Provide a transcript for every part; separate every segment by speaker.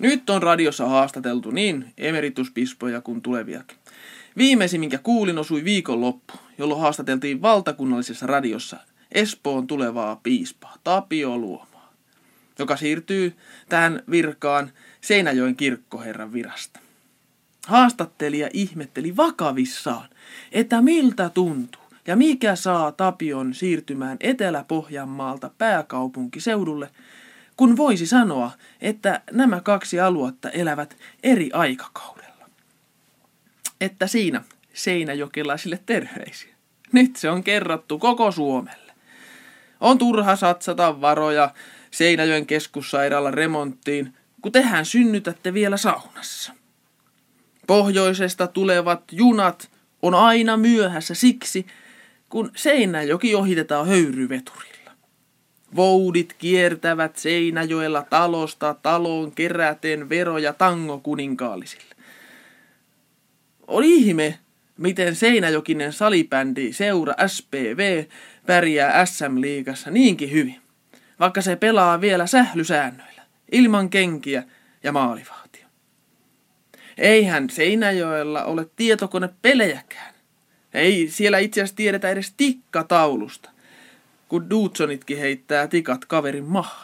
Speaker 1: Nyt on radiossa haastateltu niin emerituspispoja kuin tuleviakin. Viimeisin, minkä kuulin, osui viikonloppu, jolloin haastateltiin valtakunnallisessa radiossa Espoon tulevaa piispaa Tapio Luomaa, joka siirtyy tähän virkaan Seinäjoen kirkkoherran virasta. Haastattelija ihmetteli vakavissaan, että miltä tuntuu ja mikä saa Tapion siirtymään Etelä-Pohjanmaalta pääkaupunkiseudulle, kun voisi sanoa, että nämä kaksi aluetta elävät eri aikakaudella. Että siinä seinäjokelaisille terveisiä. Nyt se on kerrottu koko Suomelle. On turha satsata varoja Seinäjoen keskussairaalan remonttiin, kun tehän synnytätte vielä saunassa. Pohjoisesta tulevat junat on aina myöhässä siksi, kun Seinäjoki ohitetaan höyryveturilla. Voudit kiertävät Seinäjoella talosta taloon keräten veroja tangokuninkaallisille. On ihme, miten seinäjokinen salibändi seura SPV pärjää SM-liigassa niinkin hyvin, vaikka se pelaa vielä sählysäännöillä, ilman kenkiä ja maalivahtia. Eihän Seinäjoella ole tietokonepelejäkään. Ei siellä itse asiassa tiedetä edes tikkataulusta, kun Dudsonitkin heittää tikat kaverin maahan.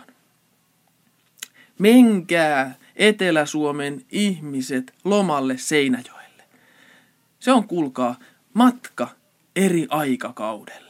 Speaker 1: Menkää Etelä-Suomen ihmiset lomalle Seinäjoelle. Se on, kuulkaa, matka eri aikakaudelle.